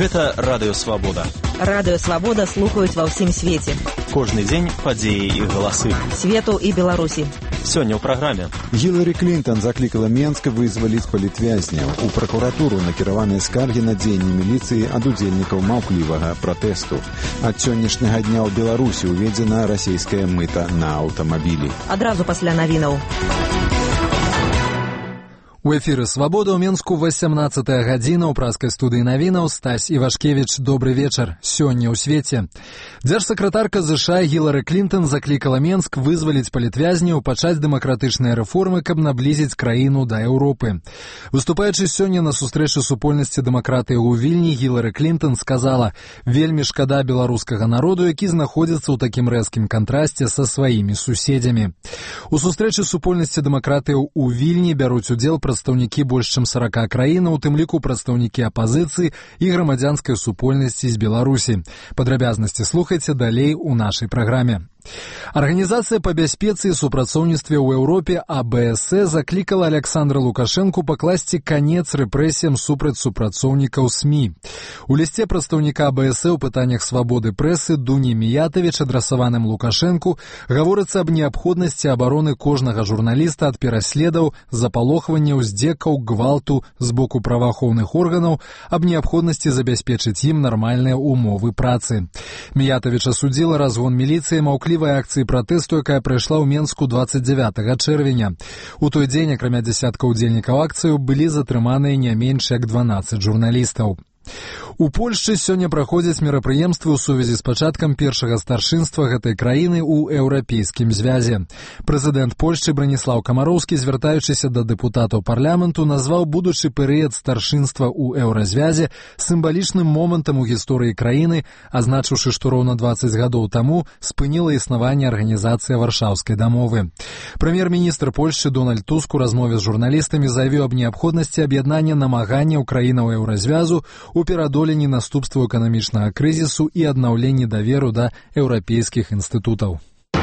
Гэта Радыё Свабода. Радыё Свабода слухаюць ва ўсім свеце. Кожны дзень падзеі і галасы. Свету і Беларусі. Сёння ў праграме. Гіларі Клінтон заклікала Менск вызваліць палітвязняў. У пракуратуру накіраваныя скаргі на дзеянні міліцыі ад удзельнікаў маўклівага пратэсту. Ад сённяшняга дня ў Беларусі уведзена расійская мыта на аўтамабілі. Адразу пасля навінаў. У эфіры «Свабода» ў Менску 18-я гадзіна ў праскай студыі навінаў. Стась Івашкевіч, добры вечар. Сёння ў свеце. Дзяржсакратарка ЗША Гіларі Клінтон заклікала Менск вызваліць палітвязняў, пачаць дэмакратычныя рэформы, каб наблізіць краіну да Еўропы. Выступаючы сёння на сустрэчы супольнасці дэмакратыі ў Вільні, Гіларі Клінтон сказала: «Вельмі шкада беларускага народу, які знаходзіцца ў такім рэзкім кантрасце са сваімі суседзямі». У сустрэчы супольнасці дэмакратыяў у Вільні бяруць удзел прадстаўнікі больш чым 40 краін, у тым ліку прадстаўнікі апазіцыі і грамадзянскай супольнасці з Беларусі. Падрабязнасці слухайце далей у нашай праграме. Арганізацыя па бяспецы і супрацоўніцтве ў Еўропе АБС заклікала Александра Лукашэнку пакласці канец рэпрэсіям супраць супрацоўнікаў СМІ. У лісце прадстаўніка АБС у пытаннях свабоды прэсы Дуні Міятавіч, адрасаваным Лукашэнку, гаворыцца аб неабходнасці абароны кожнага журналіста ад пераследаў, запалохванняў, здзекаў, гвалту з боку праваахоўных органаў, аб неабходнасці забяспечыць ім нармальныя ўмовы працы. Міятавіч асудзіла разгон міліцыі маўклівай акцыі пратэсту, якая прайшла ў Менску 29 чэрвеня. У той дзень, акрамя дзясяткаў удзельнікаў акцыю, былі затрыманыя не менш як 12 журналістаў. У Польшчы сёння праходзяць мерапрыемствы ў сувязі з пачаткам першага старшынства гэтай краіны ў Еўрапейскім звязе. Прэзідэнт Польшчы Браніслаў Камароўскі, звяртаючыся да дэпутатаў парламенту, назваў будучы перыяд старшынства ў Еўразвязе сімвалічным момантам у гісторыі краіны, азначыўшы, што роўна 20 гадоў таму спыніла існаванне арганізацыя Варшаўскай дамовы. Прэм'ер-міністр Польшчы Дональд Туск у размове з журналістамі заявіў аб неабходнасці аб'яднання намаганняў краінаў Еўразвязу у пераадоленні наступстваў эканамічнага крызісу і аднаўленні даверу да еўрапейскіх інстытутаў.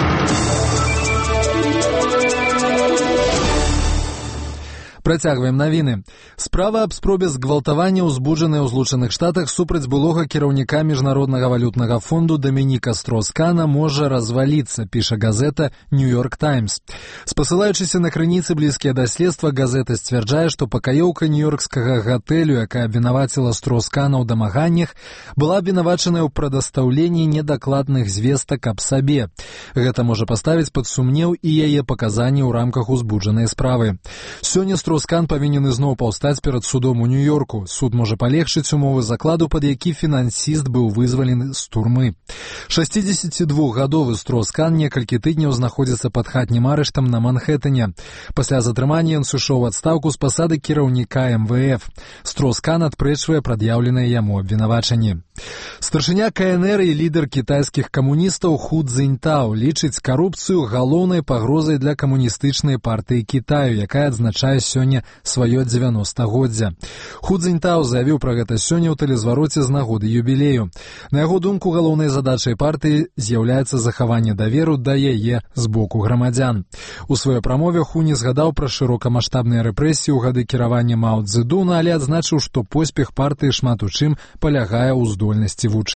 Працягваем навіны. Справа аб спробе згвалтавання ўзбуджаная ў Злучаных Штатах супраць былога кіраўніка Міжнароднага валютнага фонду Дамініка Строс-Кана можа разваліцца, піша газета «Нью-Йорк Таймс». Спасылаючыся на крыніцы, блізкія да следства, газета сцвярджае, што пакаёўка нью-йоркскага гатэлю, якая абвінаваціла Строс-Кана ў дамаганнях, была абвінавачаная ў прадастаўленні недакладных звестак аб сабе. Гэта можа паставіць пад сумнеў і яе паказанні ў рамках узбуджанай справы. Сёння Строс-Кан павінен ізноў паўстаць перад судом у Нью-Йорку. Суд можа палегчыць умовы закладу, пад які фінансіст быў вызвалены з турмы. 62-гадовы Строс-Кан некалькі тыдняў знаходзіцца пад хатнім арыштам на Манхэтэне. Пасля затрымання ён сышоў у адстаўку з пасады кіраўніка МВФ. Строс-Кан адпрэчвае прад'яўленыя яму абвінавачанні. Старшыня КНР і лідар кітайскіх камуністаў Ху Цзіньтао лічыць карупцыю галоўнай пагрозай для камуністычнай партыі Кітаю, якая адзначае сёння сваё 90-годдзя. Ху Цзіньтао заявіў пра гэта сёння ў тэлезвароце з нагоды юбілею. На яго думку, галоўнай задачай партыі з'яўляецца захаванне даверу да яе з боку грамадзян. У сваёй прамове Ху не згадаў пра шырокамаштабныя рэпрэсіі ў гады кіравання Мао Цзэдуна, але адзначыў, што поспех партыі шмат у чым палягае ў здольнасці вучыць.